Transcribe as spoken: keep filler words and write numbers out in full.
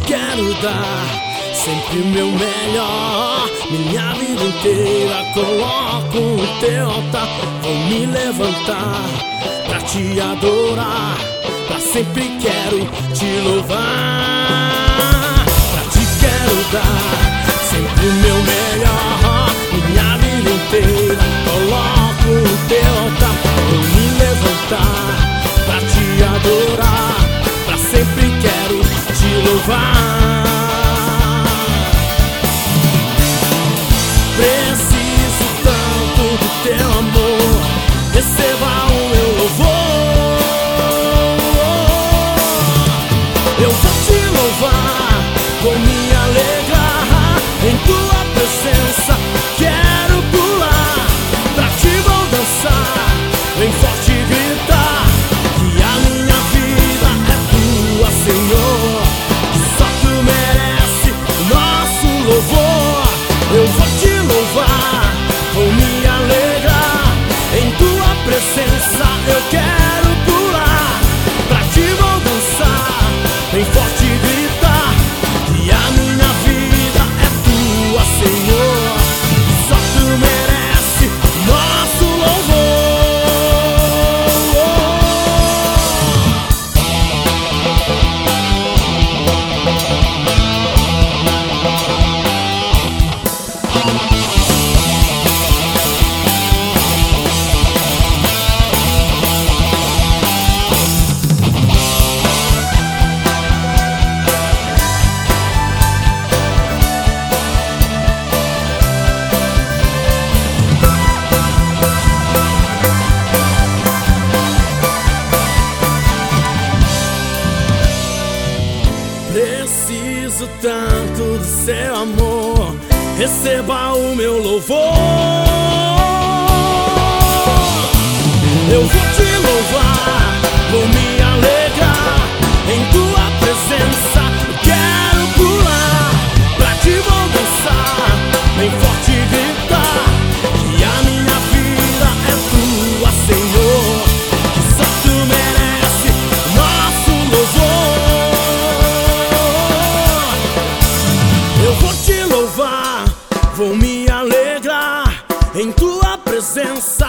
quero dar sempre o meu melhor. Minha vida inteira coloco no teu altar. Vou me levantar pra te adorar. Pra sempre quero te louvar. Pra ti quero dar sempre o meu melhor. Minha vida inteira coloco no teu altar. Vou me levantar pra te adorar. Pra sempre quero te louvar. Preciso tanto do teu amor. Receba o meu louvor. Eu vou te louvar, vou me alegrar em tua presença. Quero pular, pra ti vou dançar, bem forte gritar que a minha vida é tua, Senhor. Que só tu merece o nosso louvor. Eu vou te louvar, vou me alegrar em tua presença. Eu quero pular, pra ti vou dançar, bem forte gritar que a minha vida é tua, Senhor. Só tu merece nosso Preciso tanto do seu amor. Receba o meu louvor. Eu vou te louvar, vou me alegrar em tua presença. Eu quero pular, pra ti vou dançar, bem forte gritar que a minha vida é tua, Senhor. Que só tu merece nosso louvor. Eu vou te louvar, vou me alegrar em tua presença.